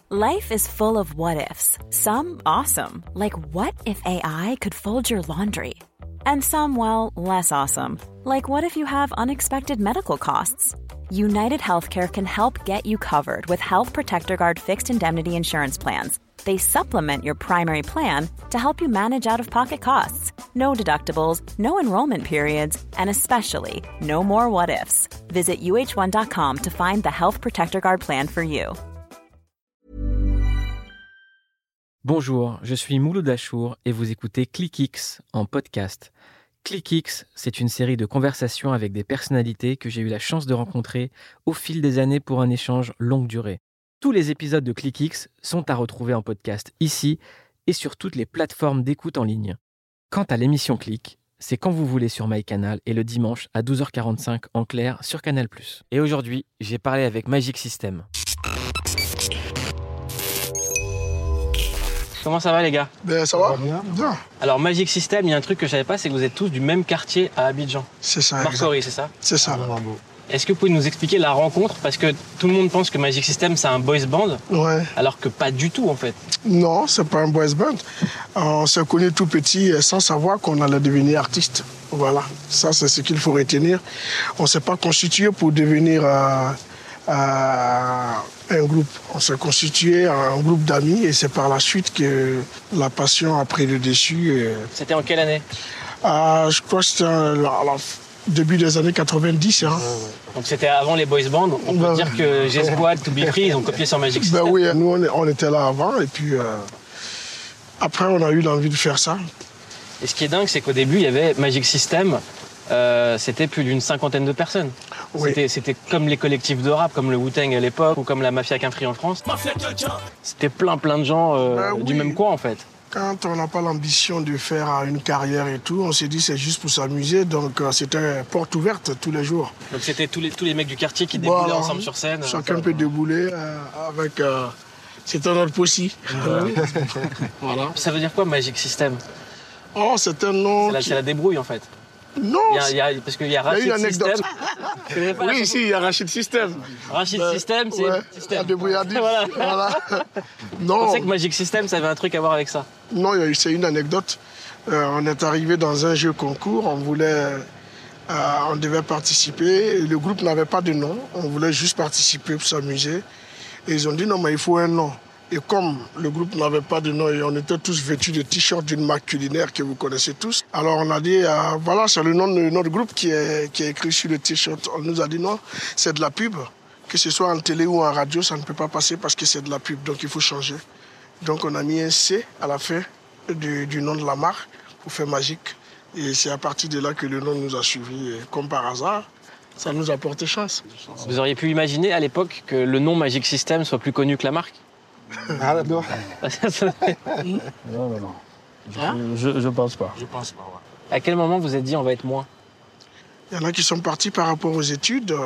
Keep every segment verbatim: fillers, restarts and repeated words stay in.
Life is full of what-ifs. Some awesome, like what if A I could fold your laundry? And some, well, less awesome, like what if you have unexpected medical costs? United Healthcare can help get you covered with Health Protector Guard fixed indemnity insurance plans. They supplement your primary plan to help you manage out-of-pocket costs. No deductibles, no enrollment periods, and especially no more what-ifs. Visit U H one dot com to find the Health Protector Guard plan for you. Bonjour, je suis Mouloud Achour et vous écoutez ClickX en podcast. ClickX, c'est une série de conversations avec des personnalités que j'ai eu la chance de rencontrer au fil des années pour un échange longue durée. Tous les épisodes de ClickX sont à retrouver en podcast ici et sur toutes les plateformes d'écoute en ligne. Quant à l'émission Click, c'est quand vous voulez sur MyCanal et le dimanche à douze heures quarante-cinq en clair sur Canal plus. Et aujourd'hui, j'ai parlé avec Magic System. Comment ça va les gars ? Ben ça va bien. bien. Alors Magic System, il y a un truc que je savais pas, c'est que vous êtes tous du même quartier à Abidjan. C'est ça. Marcory, c'est ça ? C'est ça. Ah, est-ce que vous pouvez nous expliquer la rencontre ? Parce que tout le monde pense que Magic System c'est un boys band, ouais. Alors que pas du tout en fait. Non, c'est pas un boys band. On s'est connus tout petit sans savoir qu'on allait devenir artiste. Voilà, ça c'est ce qu'il faut retenir. On s'est pas constitué pour devenir euh, euh, un groupe. On s'est constitué un groupe d'amis et c'est par la suite que la passion a pris le dessus. Et... C'était en quelle année ? euh, Je crois que c'était à la début des années quatre-vingt-dix. Hein. Ouais, ouais. Donc c'était avant les boys bands. On peut ben, dire que G-Squad, To Be Free, ils ont copié sur Magic System. Ben oui, nous on, est, on était là avant et puis euh, après on a eu l'envie de faire ça. Et ce qui est dingue, c'est qu'au début il y avait Magic System. Euh, c'était plus d'une cinquantaine de personnes. Oui. C'était, c'était comme les collectifs de rap, comme le Wu-Tang à l'époque, ou comme la Mafia Qu'un Free en France. C'était plein plein de gens euh, ben oui. du même coin en fait. Quand on n'a pas l'ambition de faire une carrière et tout, on s'est dit c'est juste pour s'amuser, donc euh, c'était porte ouverte tous les jours. Donc c'était tous les, tous les mecs du quartier qui déboulaient voilà. ensemble sur scène. Chacun peut débouler euh, avec... Euh, c'était notre possi. Ouais. Voilà. Ça veut dire quoi Magic System ? Oh, c'est un nom... C'est la, qui... c'est la débrouille en fait. Non, il y a, il y a, parce qu'il y a Rachid System. Oui, ici, il y a Rachid System. Rachid ben, System, c'est ouais, système. La débrouillardise. Voilà. voilà. Non. Je pensais que Magic System, ça avait un truc à voir avec ça. Non, c'est une anecdote. Euh, on est arrivé dans un jeu concours, on voulait, euh, on devait participer. Le groupe n'avait pas de nom, on voulait juste participer pour s'amuser. Et ils ont dit non, mais il faut un nom. Et comme le groupe n'avait pas de nom et on était tous vêtus de t-shirts d'une marque culinaire que vous connaissez tous, alors on a dit, euh, voilà, c'est le nom de notre groupe qui est, qui est écrit sur le t-shirt. On nous a dit non, c'est de la pub. Que ce soit en télé ou en radio, ça ne peut pas passer parce que c'est de la pub, donc il faut changer. Donc on a mis un C à la fin du, du nom de la marque pour faire magique. Et c'est à partir de là que le nom nous a suivis. Et comme par hasard, ça nous a porté chance. Vous auriez pu imaginer à l'époque que le nom Magic System soit plus connu que la marque ? Ah non. non, non, non. Hein je, je pense pas. Je pense pas, ouais. À quel moment vous êtes dit on va être moins ? Il y en a qui sont partis par rapport aux études.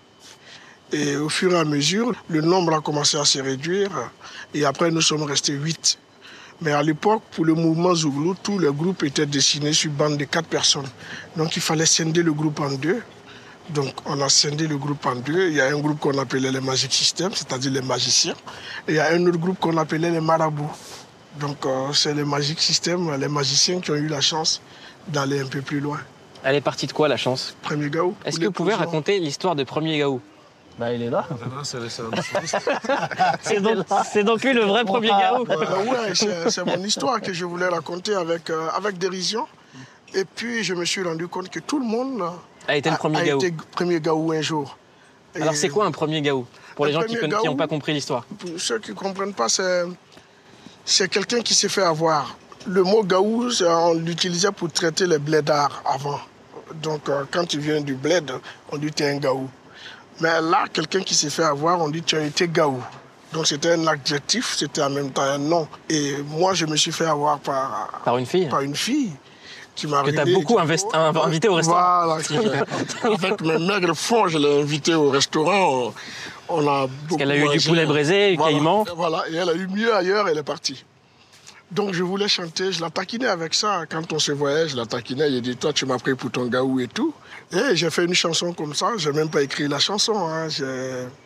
Et au fur et à mesure, le nombre a commencé à se réduire. Et après, nous sommes restés huit. Mais à l'époque, pour le mouvement Zouglou, tous les groupes étaient dessinés sur bande de quatre personnes. Donc il fallait scinder le groupe en deux. Donc on a scindé le groupe en deux. Il y a un groupe qu'on appelait les Magic System, c'est-à-dire les magiciens. Et il y a un autre groupe qu'on appelait les marabouts. Donc euh, c'est les Magic System, les magiciens qui ont eu la chance d'aller un peu plus loin. Elle est partie de quoi la chance ? Premier Gaou. Est-ce que vous pouvez raconter l'histoire de Premier Gaou ? Bah il est là. c'est, donc, c'est donc lui le vrai Premier Gaou. euh, Ouais, c'est, c'est mon histoire que je voulais raconter avec, euh, avec dérision. Et puis je me suis rendu compte que tout le monde... a été le premier a, a Gaou. été premier Gaou un jour. Et alors c'est quoi un premier Gaou ? Pour les gens qui n'ont pas compris l'histoire. Pour ceux qui ne comprennent pas, c'est, c'est quelqu'un qui s'est fait avoir. Le mot Gaou, on l'utilisait pour traiter les blédards avant. Donc euh, quand tu viens du bled, on dit tu es un Gaou. Mais là, quelqu'un qui s'est fait avoir, on dit tu as été Gaou. Donc c'était un adjectif, c'était en même temps un nom. Et moi, je me suis fait avoir par, par une fille. Par une fille. Qui m'a que tu as beaucoup qui... investi... invité au restaurant. Voilà. Avec mes maigres fonds, je l'ai invité au restaurant. On, on a Parce qu'elle a eu du poulet braisé, du voilà, caïman. Voilà, et elle a eu mieux ailleurs, elle est partie. Donc je voulais chanter, je la taquinais avec ça. Quand on se voyait, je la taquinais, j'ai dit, toi tu m'as pris pour ton Gaou et tout. Et j'ai fait une chanson comme ça, j'ai même pas écrit la chanson. Hein. J'ai...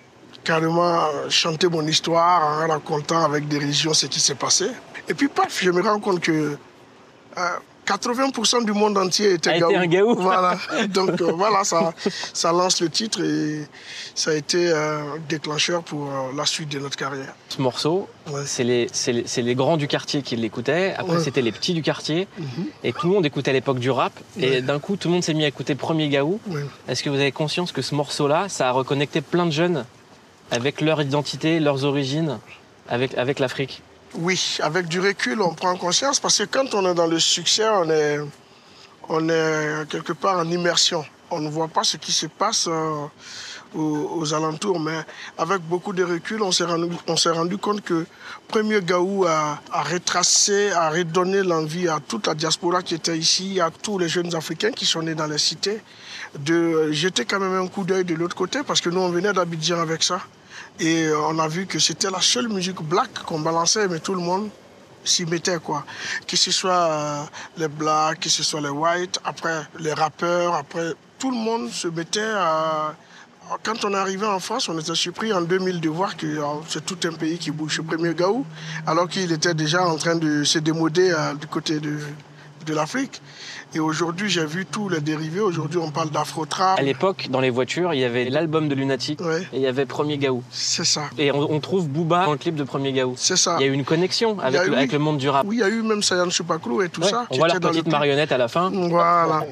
carrément chanter mon histoire en racontant avec dérision ce qui s'est passé. Et puis, paf, je me rends compte que euh, quatre-vingts pour cent du monde entier était Gaou. un Gaou. Voilà. Donc euh, voilà, ça, ça lance le titre et ça a été un euh, déclencheur pour euh, la suite de notre carrière. Ce morceau, ouais. c'est, les, c'est, les, c'est les grands du quartier qui l'écoutaient. Après, ouais. c'était les petits du quartier. Mm-hmm. Et tout le monde écoutait à l'époque du rap. Ouais. Et d'un coup, tout le monde s'est mis à écouter Premier Gaou. Ouais. Est-ce que vous avez conscience que ce morceau-là, ça a reconnecté plein de jeunes avec leur identité, leurs origines, avec, avec l'Afrique? Oui, avec du recul, on prend conscience parce que quand on est dans le succès, on est, on est quelque part en immersion. On ne voit pas ce qui se passe euh, aux, aux alentours, mais avec beaucoup de recul, on s'est rendu, on s'est rendu compte que Premier Gaou a, a retracé, a redonné l'envie à toute la diaspora qui était ici, à tous les jeunes Africains qui sont nés dans les cités, de jeter quand même un coup d'œil de l'autre côté parce que nous, on venait d'Abidjan avec ça. Et on a vu que c'était la seule musique black qu'on balançait, mais tout le monde s'y mettait, quoi. Que ce soit euh, les blacks, que ce soit les whites, après les rappeurs, après tout le monde se mettait à... Quand on est arrivé en France, on était surpris en deux mille de voir que euh, c'est tout un pays qui bouge. Le Premier Gaou, alors qu'il était déjà en train de se démoder euh, du côté de, de l'Afrique. Et aujourd'hui, j'ai vu tous les dérivés. Aujourd'hui, on parle d'afro-trap. À l'époque, dans les voitures, il y avait l'album de Lunatic ouais. et il y avait Premier Gaou. C'est ça. Et on, on trouve Booba dans le clip de Premier Gaou. C'est ça. Il y a eu une connexion avec, le, eu, avec le monde du rap. Oui, il y a eu même Sayan Supaklo et tout ouais. ça. On voit la petite marionnette à la fin. Voilà.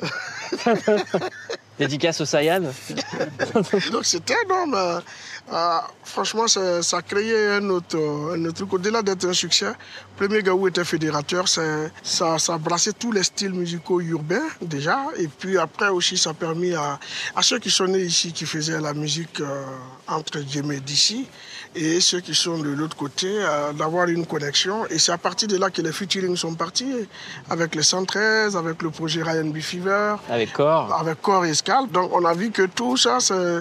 Dédicace au Sayan. Donc c'était énorme. Euh, euh, franchement, ça, ça a créé un autre, un autre truc. Au-delà d'être un succès, Premier Gaou était fédérateur. Ça, ça brassait tous les styles musicaux urbains déjà. Et puis après aussi, ça a permis à, à ceux qui sont nés ici, qui faisaient la musique euh, entre guillemets d'ici, et ceux qui sont de l'autre côté, euh, d'avoir une connexion. Et c'est à partir de là que les featuring sont partis, avec les cent treize, avec le projet Ryan B. Fever. Avec Core. Avec Core et Scal. Donc on a vu que tout ça,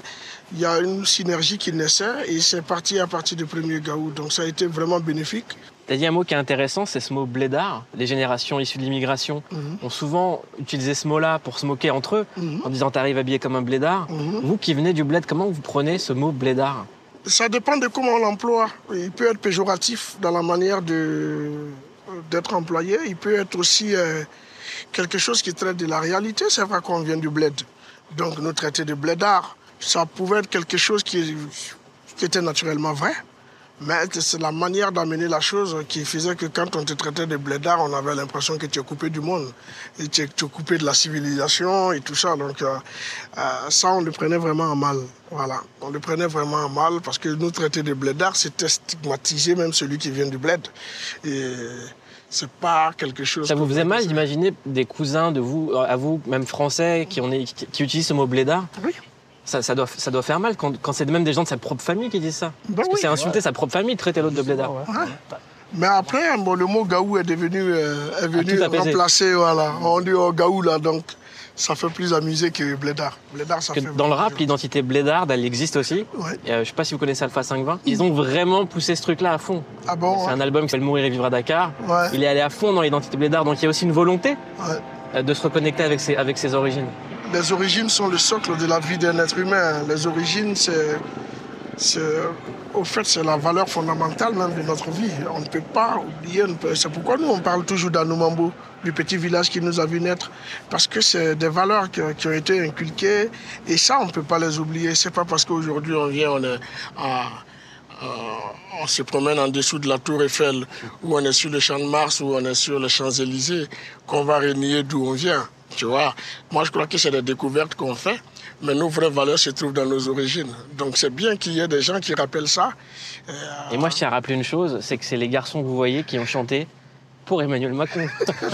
il y a une synergie qui naissait et c'est parti à partir du Premier Gaou. Donc ça a été vraiment bénéfique. Tu as dit un mot qui est intéressant, c'est ce mot blédard. Les générations issues de l'immigration mm-hmm. ont souvent utilisé ce mot-là pour se moquer entre eux, mm-hmm. en disant « t'arrives habillé comme un blédard mm-hmm. ». Vous qui venez du bled, comment vous prenez ce mot blédard? Ça dépend de comment on l'emploie. Il peut être péjoratif dans la manière de, d'être employé. Il peut être aussi euh, quelque chose qui traite de la réalité. C'est vrai qu'on vient du bled. Donc nous traiter de blédard, ça pouvait être quelque chose qui, qui était naturellement vrai. Mais c'est la manière d'amener la chose qui faisait que quand on te traitait de blédard, on avait l'impression que tu es coupé du monde. Et tu es, tu es coupé de la civilisation et tout ça. Donc euh, euh, ça, on le prenait vraiment en mal. Voilà. On le prenait vraiment en mal parce que nous traiter de blédard, c'était stigmatiser même celui qui vient du bled. Et c'est pas quelque chose... Ça vous faisait mal d'imaginer des cousins de vous, à vous, même français, qui, on est, qui, qui utilisent ce mot blédard? Oui. Ça, ça, doit, ça doit faire mal quand, quand c'est même des gens de sa propre famille qui disent ça. Ben Parce oui, que c'est insulter ouais. sa propre famille de traiter l'autre de blédard. Ouais. Ouais. Mais après, bon, le mot Gaou est devenu, euh, est venu remplacer. Voilà. On dit oh, Gaou là, donc ça fait plus amusé que blédard. Blédard ça que fait dans le rap, l'identité blédarde, elle existe aussi. Ouais. Et, euh, je ne sais pas si vous connaissez Alpha cinq vingt. Ils ont vraiment poussé ce truc-là à fond. Ah bon, c'est ouais. un album qui s'appelle Mourir et vivre à Dakar. Ouais. Il est allé à fond dans l'identité blédarde, donc il y a aussi une volonté ouais. de se reconnecter avec ses, avec ses origines. Les origines sont le socle de la vie d'un être humain. Les origines, c'est, c'est, au fait, c'est la valeur fondamentale même de notre vie. On ne peut pas oublier. On peut, c'est pourquoi nous, on parle toujours d'Anoumambo, du petit village qui nous a vu naître. Parce que c'est des valeurs qui, qui ont été inculquées. Et ça, on ne peut pas les oublier. C'est pas parce qu'aujourd'hui, on vient, on est à... Euh, on se promène en dessous de la Tour Eiffel, ou on est sur le Champ de Mars, ou on est sur les Champs-Élysées, qu'on va renier d'où on vient. Tu vois, moi je crois que c'est des découvertes qu'on fait, mais nos vraies valeurs se trouvent dans nos origines. Donc c'est bien qu'il y ait des gens qui rappellent ça. Euh... Et moi je tiens à rappeler une chose, c'est que c'est les garçons que vous voyez qui ont chanté pour Emmanuel Macron.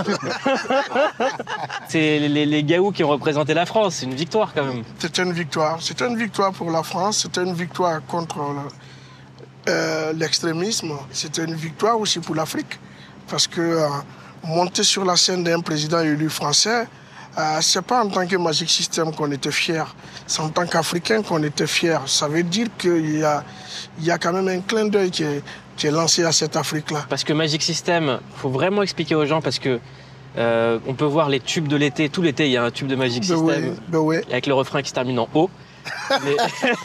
C'est les, les Gaou qui ont représenté la France, c'est une victoire quand même. C'était une victoire, c'était une victoire pour la France, c'était une victoire contre le, euh, l'extrémisme, c'était une victoire aussi pour l'Afrique, parce que euh, monter sur la scène d'un président élu français, Euh, c'est pas en tant que Magic System qu'on était fiers, c'est en tant qu'Africain qu'on était fiers. Ça veut dire qu'il y a, il y a quand même un clin d'œil qui est, qui est lancé à cette Afrique-là. Parce que Magic System, il faut vraiment expliquer aux gens, parce que euh, on peut voir les tubes de l'été, tout l'été il y a un tube de Magic System, ben oui, ben oui. avec le refrain qui se termine en O. Mais...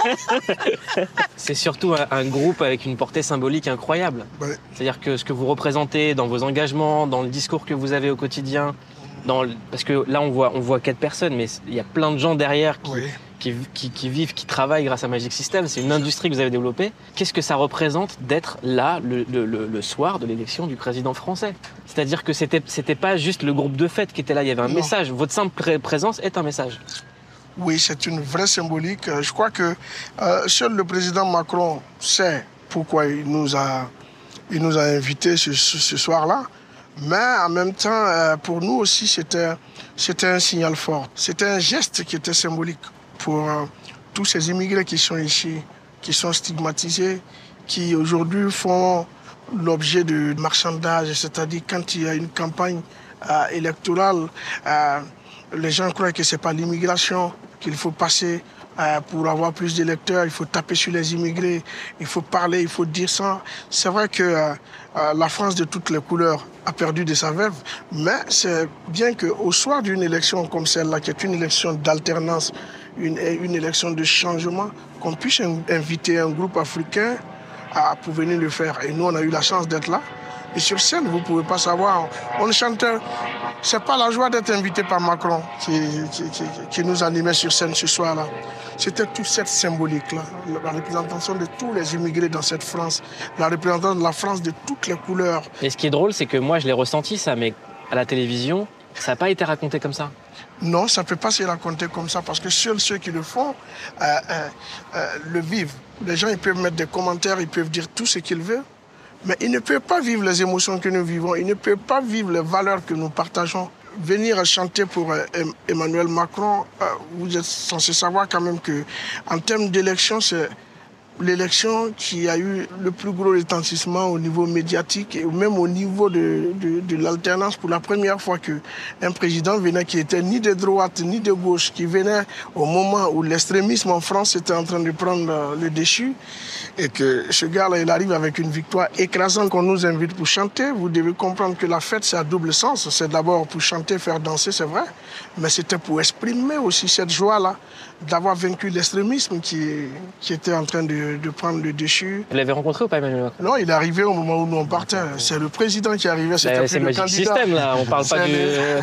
c'est surtout un, un groupe avec une portée symbolique incroyable. Ouais. C'est-à-dire que ce que vous représentez dans vos engagements, dans le discours que vous avez au quotidien, dans le... parce que là on voit, on voit quatre personnes, mais il y a plein de gens derrière qui, Oui. qui, qui, qui vivent, qui travaillent grâce à Magic System. C'est une industrie que vous avez développée. Qu'est-ce que ça représente d'être là le, le, le, le soir de l'élection du président français? C'est-à-dire que c'était, c'était pas juste le groupe de fête qui était là, il y avait un Non. message. Votre simple présence est un message. Oui, c'est une vraie symbolique. Je crois que euh, seul le président Macron sait pourquoi il nous a, il nous a invités ce, ce, ce soir-là. Mais en même temps, euh, pour nous aussi, c'était, c'était un signal fort. C'était un geste qui était symbolique pour euh, tous ces immigrés qui sont ici, qui sont stigmatisés, qui aujourd'hui font l'objet de marchandage. C'est-à-dire quand il y a une campagne euh, électorale, euh, les gens croient que ce n'est pas l'immigration qu'il faut passer euh, pour avoir plus d'électeurs. Il faut taper sur les immigrés, il faut parler, il faut dire ça. C'est vrai que euh, euh, la France de toutes les couleurs a perdu de sa verve, mais c'est bien qu'au soir d'une élection comme celle-là, qui est une élection d'alternance, une, une élection de changement, qu'on puisse inviter un groupe africain à, pour venir le faire. Et nous, on a eu la chance d'être là. Et sur scène, vous ne pouvez pas savoir, on chantait. Ce n'est pas la joie d'être invité par Macron qui, qui, qui, qui nous animait sur scène ce soir-là. C'était toute cette symbolique-là, la représentation de tous les immigrés dans cette France, la représentation de la France de toutes les couleurs. Et ce qui est drôle, c'est que moi, je l'ai ressenti ça, mais à la télévision, ça n'a pas été raconté comme ça. Non, ça ne peut pas se raconter comme ça, parce que seuls ceux qui le font euh, euh, euh, le vivent. Les gens, ils peuvent mettre des commentaires, ils peuvent dire tout ce qu'ils veulent. Mais ils ne peuvent pas vivre les émotions que nous vivons, ils ne peuvent pas vivre les valeurs que nous partageons. Venir chanter pour euh, Emmanuel Macron, euh, vous êtes censé savoir quand même qu'en termes d'élection, c'est l'élection qui a eu le plus gros retentissement au niveau médiatique et même au niveau de, de, de l'alternance. Pour la première fois qu'un président venait qui était ni de droite ni de gauche, qui venait au moment où l'extrémisme en France était en train de prendre le dessus, et que ce gars-là, il arrive avec une victoire écrasante qu'on nous invite pour chanter. Vous devez comprendre que la fête, c'est à double sens. C'est d'abord pour chanter, faire danser, c'est vrai, mais c'était pour exprimer aussi cette joie-là d'avoir vaincu l'extrémisme qui, qui était en train de, de prendre le dessus. Vous l'avez rencontré ou pas, Emmanuel Macron? Non, il est arrivé au moment où nous on partait. C'est le président qui est arrivé, c'était bah, plus c'est le Magic candidat. System, là, on parle pas du...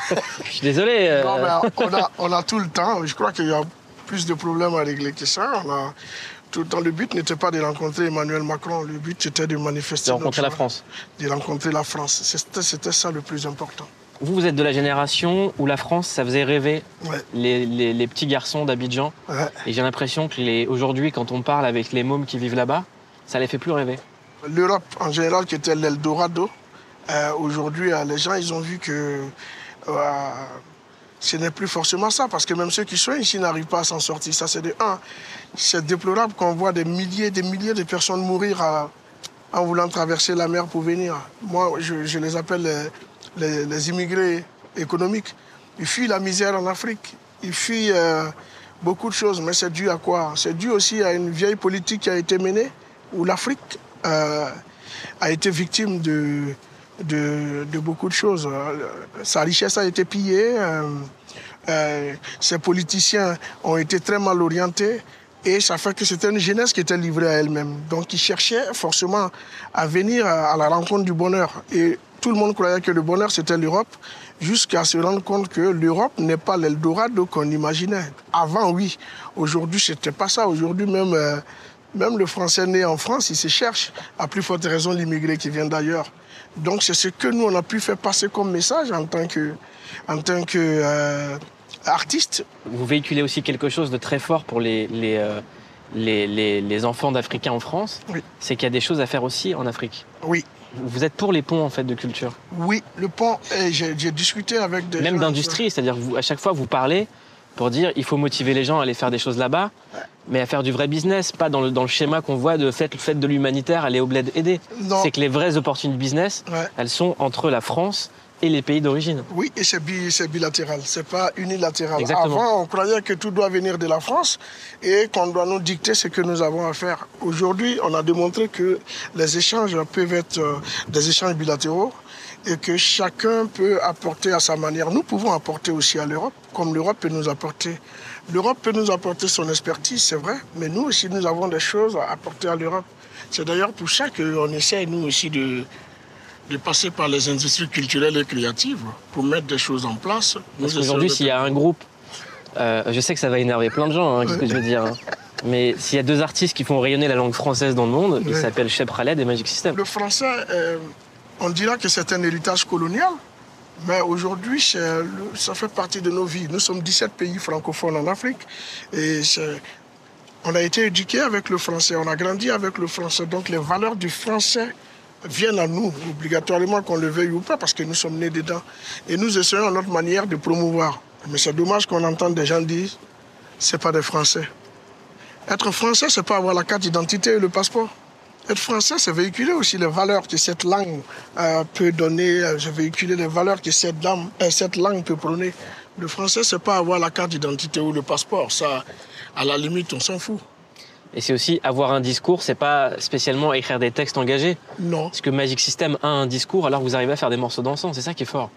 Je suis désolé. Euh... Non, mais on a, on a tout le temps. Je crois qu'il y a plus de problèmes à régler que ça. On a... Tout le temps, le but n'était pas de rencontrer Emmanuel Macron, le but c'était de manifester. De rencontrer la France. De rencontrer la France. C'était, c'était ça le plus important. Vous, vous êtes de la génération où la France, ça faisait rêver ouais. les, les, les petits garçons d'Abidjan. Ouais. Et j'ai l'impression que les, aujourd'hui, quand on parle avec les mômes qui vivent là-bas, ça les fait plus rêver. L'Europe, en général, qui était l'Eldorado, euh, aujourd'hui, euh, les gens, ils ont vu que euh, ce n'est plus forcément ça, parce que même ceux qui sont ici n'arrivent pas à s'en sortir. Ça, c'est de un. C'est déplorable qu'on voit des milliers et des milliers de personnes mourir à, en voulant traverser la mer pour venir. Moi, je, je les appelle les, les, les immigrés économiques. Ils fuient la misère en Afrique. Ils fuient euh, beaucoup de choses. Mais c'est dû à quoi? C'est dû aussi à une vieille politique qui a été menée, où l'Afrique euh, a été victime de, de, de beaucoup de choses. Sa richesse a été pillée. Euh, euh, ses politiciens ont été très mal orientés. Et ça fait que c'était une jeunesse qui était livrée à elle-même. Donc, ils cherchaient forcément à venir à la rencontre du bonheur. Et tout le monde croyait que le bonheur, c'était l'Europe, jusqu'à se rendre compte que l'Europe n'est pas l'Eldorado qu'on imaginait. Avant, oui. Aujourd'hui, c'était pas ça. Aujourd'hui, même, euh, même le Français né en France, il se cherche. À plus forte raison, l'immigré qui vient d'ailleurs. Donc, c'est ce que nous, on a pu faire passer comme message en tant que... En tant que euh, artiste. Vous véhiculez aussi quelque chose de très fort pour les, les, euh, les, les, les enfants d'Africains en France. Oui. C'est qu'il y a des choses à faire aussi en Afrique. Oui. Vous êtes pour les ponts en fait de culture. Oui, le pont, et j'ai, j'ai discuté avec des Même gens, d'industrie, c'est-à-dire que vous, à chaque fois vous parlez pour dire il faut motiver les gens à aller faire des choses là-bas, ouais. mais à faire du vrai business, pas dans le, dans le schéma qu'on voit de faites, faites de l'humanitaire, aller au bled aider. Non. C'est que les vraies opportunités de business, ouais. elles sont entre la France et les pays d'origine. Oui, et c'est, bi, c'est bilatéral, c'est pas unilatéral. Exactement. Avant, on croyait que tout doit venir de la France et qu'on doit nous dicter ce que nous avons à faire. Aujourd'hui, on a démontré que les échanges peuvent être euh, des échanges bilatéraux et que chacun peut apporter à sa manière. Nous pouvons apporter aussi à l'Europe, comme l'Europe peut nous apporter L'Europe peut nous apporter son expertise, c'est vrai, mais nous aussi, nous avons des choses à apporter à l'Europe. C'est d'ailleurs pour ça qu'on essaie, nous aussi, de, de passer par les industries culturelles et créatives pour mettre des choses en place. Parce qu'aujourd'hui, s'il y a un groupe, euh, je sais que ça va énerver plein de gens, hein, qu'est-ce que je veux dire, hein. Mais s'il y a deux artistes qui font rayonner la langue française dans le monde, oui. Ils s'appellent Cheb Khaled et Magic System. Le français, euh, on dira que c'est un héritage colonial, mais aujourd'hui, ça fait partie de nos vies. Nous sommes dix-sept pays francophones en Afrique et on a été éduqués avec le français, on a grandi avec le français. Donc les valeurs du français viennent à nous, obligatoirement qu'on le veuille ou pas, parce que nous sommes nés dedans. Et nous essayons notre manière de promouvoir. Mais c'est dommage qu'on entende des gens dire « c'est pas des Français ». Être français, c'est pas avoir la carte d'identité et le passeport. Être français, c'est véhiculer aussi les valeurs que cette langue euh, peut donner, euh, véhiculer les valeurs que cette, dame, euh, cette langue peut prôner. Le français, c'est pas avoir la carte d'identité ou le passeport. Ça, à la limite, on s'en fout. Et c'est aussi avoir un discours, c'est pas spécialement écrire des textes engagés. Non. Parce que Magic System a un discours, alors vous arrivez à faire des morceaux dansants, c'est ça qui est fort.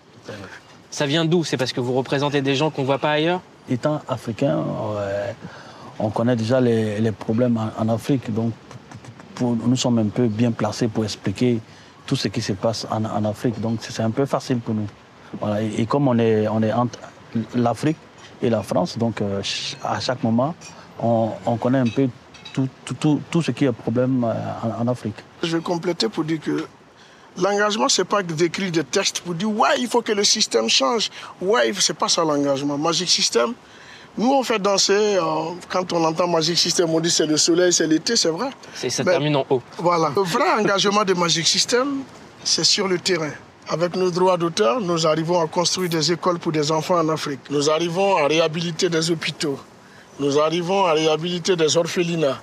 Ça vient d'où? C'est parce que vous représentez des gens qu'on voit pas ailleurs? Étant africain, euh, on connaît déjà les, les problèmes en, en Afrique, donc pour, nous sommes un peu bien placés pour expliquer tout ce qui se passe en, en Afrique. Donc c'est un peu facile pour nous. Voilà. Et, et comme on est, on est entre l'Afrique et la France, donc euh, à chaque moment, on, on connaît un peu tout, tout, tout, tout ce qui est problème en, en Afrique. Je vais compléter pour dire que l'engagement, ce n'est pas d'écrire des textes pour dire « ouais, il faut que le système change ». Ouais, ce n'est pas ça l'engagement. Magic System, nous, on fait danser, euh, quand on entend Magic System, on dit c'est le soleil, c'est l'été, c'est vrai. C'est, ça termine en haut. Voilà. Le vrai engagement de Magic System, c'est sur le terrain. Avec nos droits d'auteur, nous arrivons à construire des écoles pour des enfants en Afrique. Nous arrivons à réhabiliter des hôpitaux. Nous arrivons à réhabiliter des orphelinats.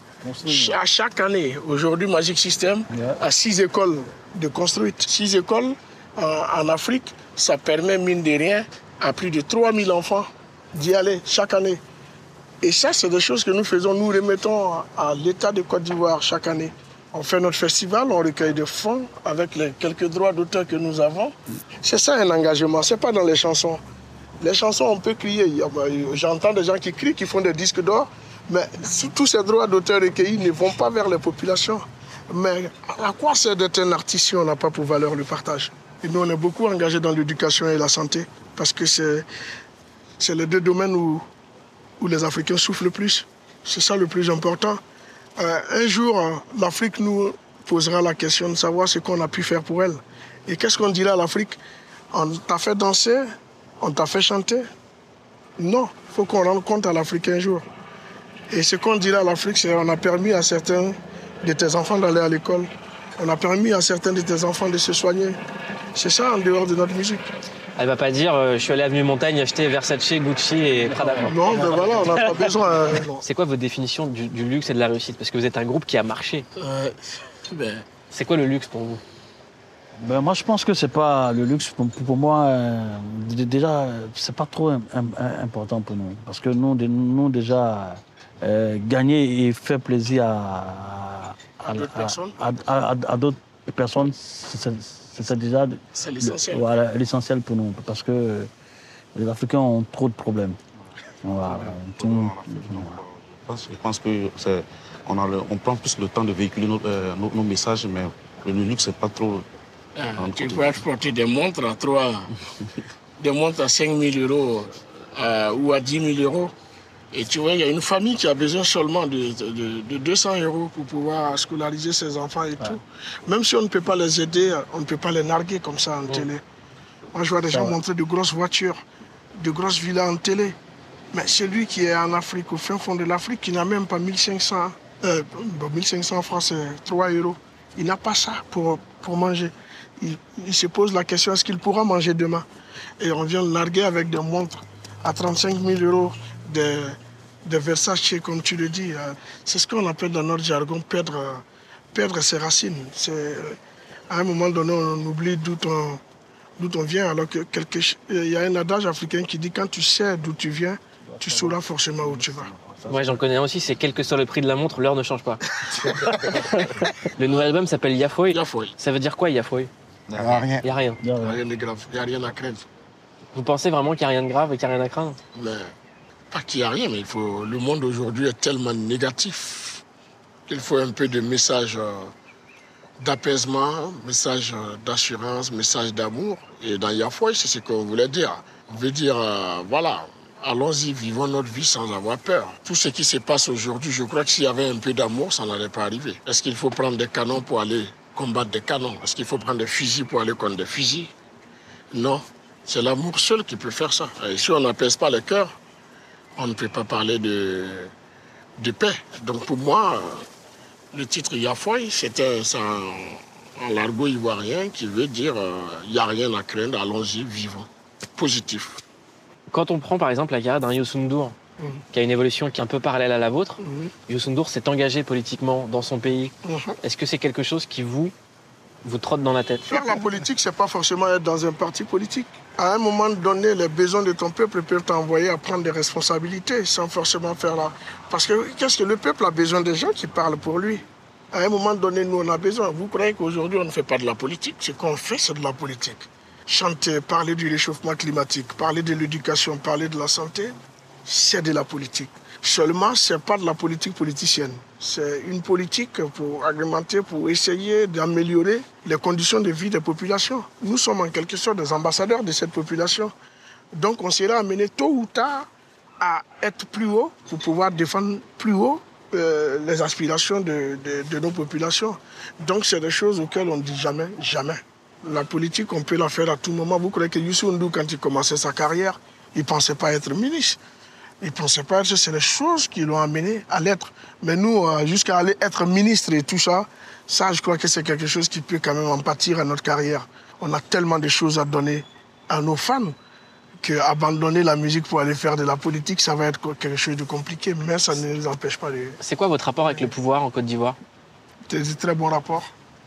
À chaque année, aujourd'hui, Magic System a six écoles de construites. Six écoles euh, en Afrique, ça permet, mine de rien, à plus de trois mille enfants d'y aller chaque année. Et ça, c'est des choses que nous faisons. Nous remettons à l'État de Côte d'Ivoire chaque année. On fait notre festival, on recueille des fonds avec les quelques droits d'auteur que nous avons. C'est ça un engagement, c'est pas dans les chansons. Les chansons, on peut crier. J'entends des gens qui crient, qui font des disques d'or, mais tous ces droits d'auteur recueillis ne vont pas vers les populations. Mais à quoi sert d'être un artiste si on n'a pas pour valeur le partage? Et nous, on est beaucoup engagés dans l'éducation et la santé, parce que c'est, c'est les deux domaines où, où les Africains souffrent le plus. C'est ça le plus important. Euh, un jour, l'Afrique nous posera la question de savoir ce qu'on a pu faire pour elle. Et qu'est-ce qu'on dira à l'Afrique? On t'a fait danser, on t'a fait chanter. Non, il faut qu'on rende compte à l'Afrique un jour. Et ce qu'on dira à l'Afrique, c'est qu'on a permis à certains de tes enfants d'aller à l'école. On a permis à certains de tes enfants de se soigner. C'est ça en dehors de notre musique. Elle va pas dire euh, je suis allé à Avenue Montagne acheter Versace, Gucci et Prada. Non, mais voilà, on n'a pas besoin. Euh, c'est quoi votre définition du, du luxe et de la réussite? Parce que vous êtes un groupe qui a marché. euh, ben... C'est quoi le luxe pour vous? Ben, moi, je pense que c'est pas le luxe. Pour, pour moi, euh, déjà, c'est pas trop un, un, important pour nous. Parce que nous, nous déjà, euh, gagner et faire plaisir à, à, à, à, à, à, à d'autres personnes, c'est, c'est déjà c'est l'essentiel. Voilà, l'essentiel pour nous. Parce que les Africains ont trop de problèmes. Voilà. Tout, je pense que c'est, on, a le, on prend plus le temps de véhiculer nos, euh, nos, nos messages, mais le luxe, c'est pas trop. Ah, tu peux exporter des montres à trois, des montres à cinq mille euros euh, ou à dix mille euros. Et tu vois, il y a une famille qui a besoin seulement de, de, de deux cents euros pour pouvoir scolariser ses enfants et ouais. tout. Même si on ne peut pas les aider, on ne peut pas les narguer comme ça en ouais. télé. Moi, je vois des gens ouais. montrer de grosses voitures, de grosses villas en télé. Mais celui qui est en Afrique, au fin fond de l'Afrique, qui n'a même pas mille cinq cents, euh, mille cinq cents francs, c'est trois euros. Il n'a pas ça pour, pour manger. Il, il se pose la question, est-ce qu'il pourra manger demain? Et on vient le narguer avec des montres à trente-cinq mille euros, des, des Versace, comme tu le dis. C'est ce qu'on appelle dans notre jargon perdre, perdre ses racines. C'est, à un moment donné, on oublie d'où on, d'où on vient, alors que quelque, il y a un adage africain qui dit quand tu sais d'où tu viens, tu sauras forcément où tu vas. Moi, j'en connais un aussi, c'est quel que soit le prix de la montre, l'heure ne change pas. Le nouvel album s'appelle Yafoy. Yafoy. Ça veut dire quoi, Yafoy? Il n'y a rien. Il n'y a rien. Il n'y a rien de grave. Il n'y a rien à craindre. Vous pensez vraiment qu'il n'y a rien de grave et qu'il n'y a rien à craindre? Mais pas qu'il n'y a rien, mais il faut, le monde aujourd'hui est tellement négatif qu'il faut un peu de message euh, d'apaisement, message euh, d'assurance, message d'amour. Et dans Yafoy, c'est ce qu'on voulait dire. On veut dire, euh, voilà, allons-y, vivons notre vie sans avoir peur. Tout ce qui se passe aujourd'hui, je crois que s'il y avait un peu d'amour, ça n'allait pas arriver. Est-ce qu'il faut prendre des canons pour aller combattre des canons? Est-ce qu'il faut prendre des fusils pour aller contre des fusils? Non, c'est l'amour seul qui peut faire ça. Et si on n'apaise pas le cœur, on ne peut pas parler de, de paix. Donc pour moi, le titre Yafoy, c'était un, un largo ivoirien qui veut dire il euh, n'y a rien à craindre, allons-y, vivons. Positif. Quand on prend par exemple la carrière d'un Youssou N'Dour, mmh. qui a une évolution qui est un peu parallèle à la vôtre, mmh. Youssou N'Dour s'est engagé politiquement dans son pays. Mmh. Est-ce que c'est quelque chose qui vous, vous trotte dans la tête? Faire la politique, c'est pas forcément être dans un parti politique. À un moment donné, les besoins de ton peuple peuvent t'envoyer à prendre des responsabilités sans forcément faire la... Parce que qu'est-ce que le peuple a besoin des gens qui parlent pour lui? À un moment donné, nous, on a besoin. Vous croyez qu'aujourd'hui, on ne fait pas de la politique? Ce qu'on fait, c'est de la politique. Chanter, parler du réchauffement climatique, parler de l'éducation, parler de la santé, c'est de la politique. Seulement, ce n'est pas de la politique politicienne. C'est une politique pour agrémenter, pour essayer d'améliorer les conditions de vie des populations. Nous sommes en quelque sorte des ambassadeurs de cette population. Donc, on sera amené tôt ou tard à être plus haut pour pouvoir défendre plus haut euh, les aspirations de, de, de nos populations. Donc, c'est des choses auxquelles on ne dit jamais, jamais. La politique, on peut la faire à tout moment. Vous croyez que Youssou N'Dour, quand il commençait sa carrière, il ne pensait pas être ministre. Il ne pensait pas être... C'est les choses qui l'ont amené à l'être. Mais nous, jusqu'à aller être ministre et tout ça, ça, je crois que c'est quelque chose qui peut quand même en pâtir à notre carrière. On a tellement de choses à donner à nos fans qu'abandonner la musique pour aller faire de la politique, ça va être quelque chose de compliqué. Mais ça ne nous empêche pas de... C'est quoi votre rapport avec le pouvoir en Côte d'Ivoire? C'est de très bons rapports.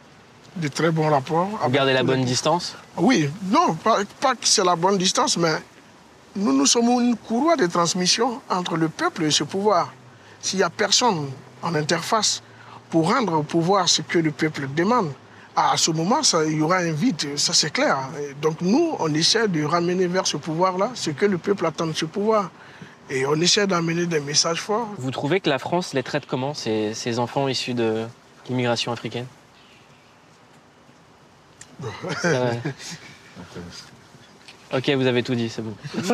De très bons rapports. Vous gardez la bonne distance? Oui, non, pas, pas que c'est la bonne distance, mais nous, nous sommes une courroie de transmission entre le peuple et ce pouvoir. S'il n'y a personne en interface pour rendre au pouvoir ce que le peuple demande, à ce moment, ça, il y aura un vide, ça c'est clair. Et donc nous, on essaie de ramener vers ce pouvoir-là ce que le peuple attend de ce pouvoir. Et on essaie d'amener des messages forts. Vous trouvez que la France les traite comment, ces, ces enfants issus de l'immigration africaine? Ouais. Ok, vous avez tout dit, c'est bon.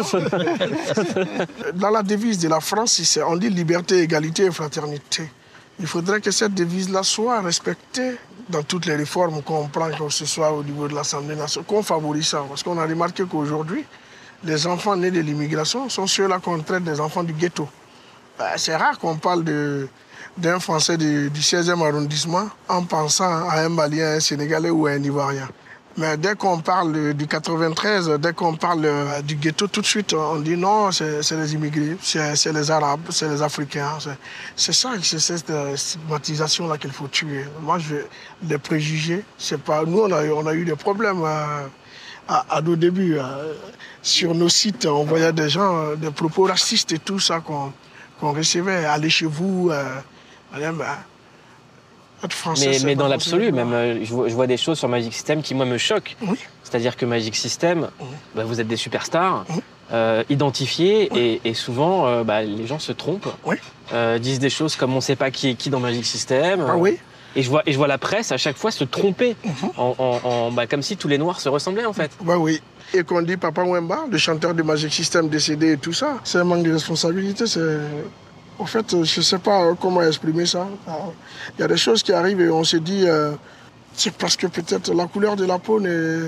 Dans la devise de la France, on dit liberté, égalité et fraternité. Il faudrait que cette devise-là soit respectée dans toutes les réformes qu'on prend, que ce soit au niveau de l'Assemblée nationale, qu'on favorise ça. Parce qu'on a remarqué qu'aujourd'hui, les enfants nés de l'immigration sont ceux-là qu'on traite des enfants du ghetto. C'est rare qu'on parle de... d'un Français du, du seizième arrondissement en pensant à un Malien, un Sénégalais ou à un Ivoirien. Mais dès qu'on parle du quatre-vingt-treize, dès qu'on parle du ghetto, tout de suite, on dit non, c'est les immigrés, c'est les Arabes, c'est les Africains. C'est ça, c'est cette stigmatisation-là qu'il faut tuer. Moi, je, les préjugés, c'est pas... Nous, on a, on a eu des problèmes à, à, à nos débuts. À, sur nos sites, on voyait des gens, des propos racistes et tout ça qu'on qu'on recevait. Allez chez vous... Euh, Français, mais, mais dans l'absolu, même, euh, je, vois, je vois des choses sur Magic System qui, moi, me choquent. Oui. C'est-à-dire que Magic System, oui. bah, vous êtes des superstars, oui. euh, identifiés, oui. et, et souvent, euh, bah, les gens se trompent, oui. euh, disent des choses comme on ne sait pas qui est qui dans Magic System. Ah, oui. Et je, vois, et je vois la presse à chaque fois se tromper, mm-hmm. en, en, en, bah, comme si tous les Noirs se ressemblaient, en fait. Bah oui. Et qu'on dit Papa Wemba, le chanteur de Magic System décédé et tout ça, c'est un manque de responsabilité, c'est... En fait, je ne sais pas comment exprimer ça. Il y a des choses qui arrivent et on se dit, euh, c'est parce que peut-être la couleur de la peau n'est euh,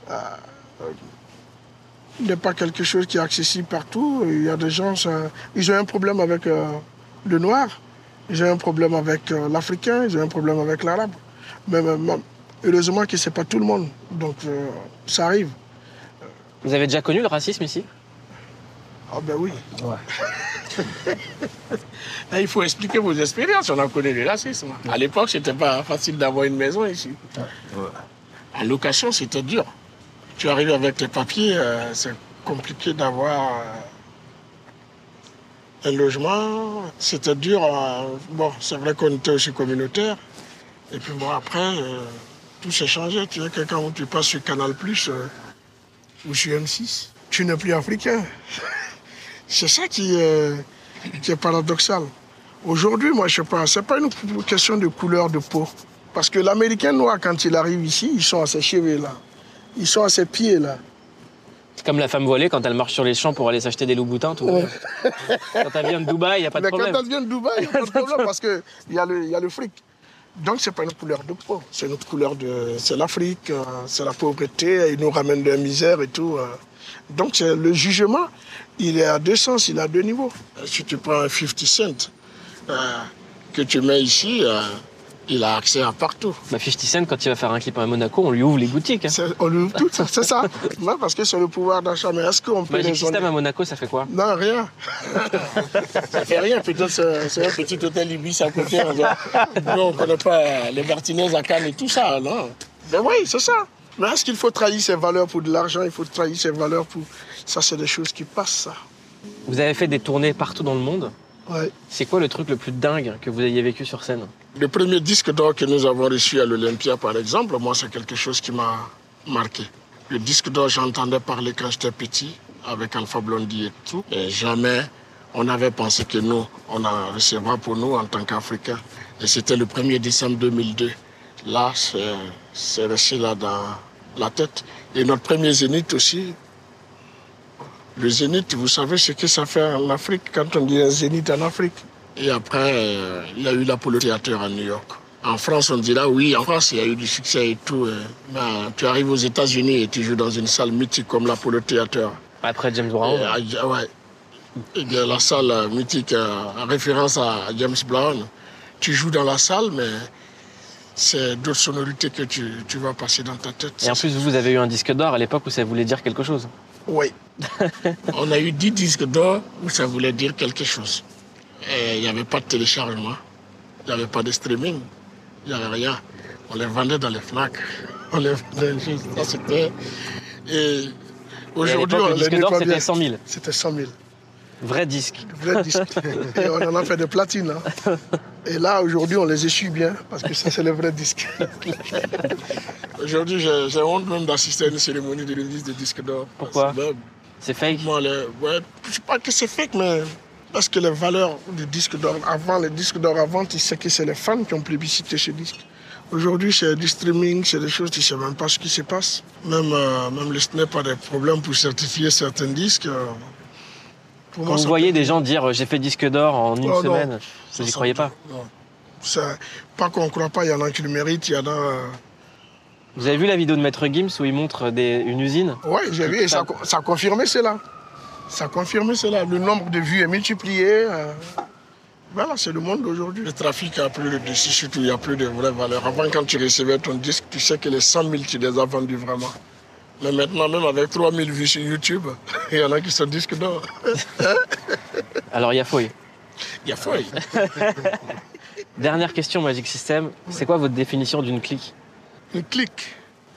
n'est pas quelque chose qui est accessible partout. Il y a des gens, ça, ils ont un problème avec euh, le noir, ils ont un problème avec euh, l'Africain, ils ont un problème avec l'Arabe. Mais, mais heureusement que ce n'est pas tout le monde, donc euh, ça arrive. Vous avez déjà connu le racisme ici? Ah ben oui. Ouais. Il faut expliquer vos expériences. On a connu le racisme. À l'époque, c'était pas facile d'avoir une maison ici. Ouais. En location, c'était dur. Tu arrives avec tes papiers, euh, c'est compliqué d'avoir euh, un logement. C'était dur. Euh, bon, c'est vrai qu'on était aussi communautaire. Et puis bon, après, euh, tout s'est changé. Tu es quelqu'un où tu passes sur Canal plus, euh, ou sur M six. Tu n'es plus africain. C'est ça qui est, qui est paradoxal. Aujourd'hui, moi, je sais pas, c'est pas une question de couleur de peau. Parce que l'Américain noir, quand il arrive ici, ils sont à ses cheveux là. Ils sont à ses pieds là. C'est comme la femme voilée quand elle marche sur les champs pour aller s'acheter des loups-boutins. Tout. Ouais. Quand elle vient de Dubaï, il n'y a pas de Mais problème. Quand elle vient de Dubaï, il n'y a pas de problème parce qu'il y, y a le fric. Donc, ce n'est pas une couleur de peau. C'est une couleur de... C'est l'Afrique, c'est la pauvreté, ils nous ramènent de la misère et tout. Donc, c'est, le jugement, il est à deux sens, il est à deux niveaux. Si tu prends un cinquante cent euh, que tu mets ici, euh, il a accès à partout. Bah cinquante cent, quand il va faire un clip à Monaco, on lui ouvre les boutiques. Hein. C'est, on lui ouvre tout, c'est ça. Non, parce que c'est le pouvoir d'achat. Mais est-ce qu'on peut... Magic System à Monaco, ça fait quoi? Non, rien. Ça fait rien. Peut-être c'est, c'est un petit hôtel Ibis à côté. Nous, on ne connaît pas les Martinez à Cannes et tout ça, non. Mais oui, c'est ça. Mais est-ce qu'il faut trahir ses valeurs pour de l'argent? Il faut trahir ses valeurs pour... Ça, c'est des choses qui passent, ça. Vous avez fait des tournées partout dans le monde. Ouais. C'est quoi le truc le plus dingue que vous ayez vécu sur scène? Le premier disque d'or que nous avons reçu à l'Olympia, par exemple, moi, c'est quelque chose qui m'a marqué. Le disque d'or, j'entendais parler quand j'étais petit, avec Alpha Blondy et tout. Et jamais on avait pensé que nous, on en recevra pour nous en tant qu'Africains. Et c'était le premier décembre deux mille deux. Là, c'est, c'est resté là dans la tête. Et notre premier zénith aussi. Le zénith, vous savez ce que ça fait en Afrique quand on dit un zénith en Afrique. Et après, euh, il y a eu l'Apollo Theater à New York. En France, on dira oui, en France, il y a eu du succès et tout. Euh, mais tu arrives aux États-Unis et tu joues dans une salle mythique comme l'Apollo Theater. Après James Brown. Et, euh, ouais. Et bien, la salle euh, mythique, euh, en référence à James Brown. Tu joues dans la salle, mais c'est d'autres sonorités que tu, tu vas passer dans ta tête. Et en plus, vous avez eu un disque d'or à l'époque où ça voulait dire quelque chose. Oui. On a eu dix disques d'or où ça voulait dire quelque chose. Et il n'y avait pas de téléchargement, il n'y avait pas de streaming, il n'y avait rien. On les vendait dans les Fnac. On les vendait, ça c'était... Et aujourd'hui, et on le disque les d'or, nettoie c'était bien. cent mille. C'était cent mille. Vrai disque. Vrai disque. Et on en a fait de platine. Hein. Et là, aujourd'hui, on les essuie bien, parce que ça, c'est le vrai disque. Aujourd'hui, j'ai, j'ai honte même d'assister à une cérémonie de remise de disque d'or. Pourquoi? C'est, c'est fake? Moi, les, ouais, je ne sais pas que c'est fake, mais parce que les valeurs du disque d'or, avant, les disques d'or avant, tu sais que c'est les fans qui ont plébiscité ce disque. Aujourd'hui, c'est du streaming, c'est des choses, tu ne sais même pas ce qui se passe. Même, euh, même le Snap a des problèmes pour certifier certains disques. Euh, Quand moi, vous voyez peut... des gens dire « j'ai fait disque d'or en une oh, semaine », vous n'y croyez pas? Non. C'est pas qu'on ne croit pas, il y en a qui le méritent, il y en a... Euh... Vous avez vu la vidéo de Maître Gims où il montre des, une usine? Oui, j'ai vu, et ça, ça a confirmé cela. Ça a confirmé cela. Le nombre de vues est multiplié. Euh... Voilà, c'est le monde d'aujourd'hui. Le trafic a plus de dessus, surtout il n'y a plus de vraies valeurs. Avant, quand tu recevais ton disque, tu sais que les cent mille, tu les as vendus vraiment. Mais maintenant, même avec trois mille vues sur YouTube, il y en a qui sont disques d'or. Alors, il y a fouille. Il y a fouille. Dernière question, Magic System. C'est quoi votre définition d'une clique? Une clique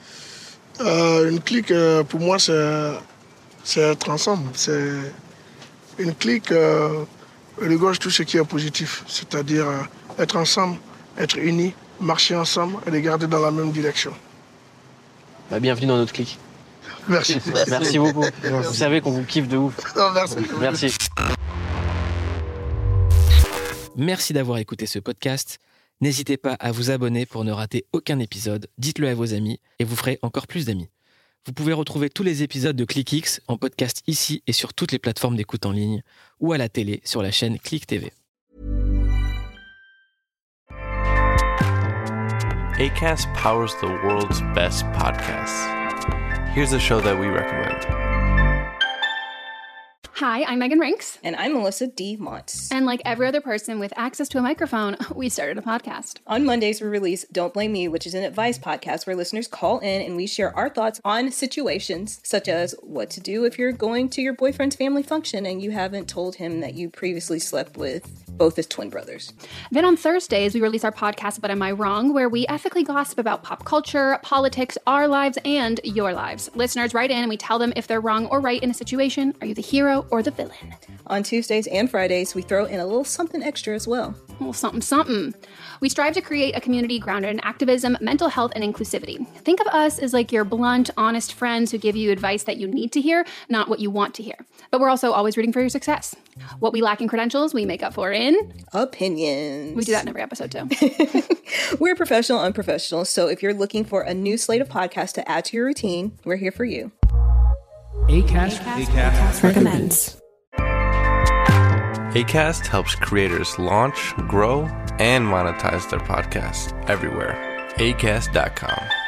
euh, Une clique, euh, pour moi, c'est, c'est être ensemble. C'est une clique euh, regorge tout ce qui est positif. C'est-à-dire euh, être ensemble, être unis, marcher ensemble et regarder dans la même direction. Bah, bienvenue dans notre clique. Merci. Merci beaucoup. Merci. Vous savez qu'on vous kiffe de ouf. Non, merci. Merci. Merci d'avoir écouté ce podcast. N'hésitez pas à vous abonner pour ne rater aucun épisode. Dites-le à vos amis et vous ferez encore plus d'amis. Vous pouvez retrouver tous les épisodes de ClickX en podcast ici et sur toutes les plateformes d'écoute en ligne ou à la télé sur la chaîne Click T V. Acast powers the world's best podcasts. Here's a show that we recommend. Hi, I'm Megan Rinks. And I'm Melissa D. Montz. And like every other person with access to a microphone, we started a podcast. On Mondays, we release Don't Blame Me, which is an advice podcast where listeners call in and we share our thoughts on situations such as what to do if you're going to your boyfriend's family function and you haven't told him that you previously slept with both as twin brothers. Then on Thursdays, we release our podcast, But Am I Wrong?, where we ethically gossip about pop culture, politics, our lives, and your lives. Listeners write in and we tell them if they're wrong or right in a situation. Are you the hero or the villain? On Tuesdays and Fridays, we throw in a little something extra as well. A little something, something. We strive to create a community grounded in activism, mental health, and inclusivity. Think of us as like your blunt, honest friends who give you advice that you need to hear, not what you want to hear. But we're also always rooting for your success. What we lack in credentials, we make up for in... opinions. We do that in every episode, too. We're professional, unprofessional, so if you're looking for a new slate of podcasts to add to your routine, we're here for you. Acast, Acast, Acast recommends. Acast helps creators launch, grow, and monetize their podcasts everywhere. acast dot com.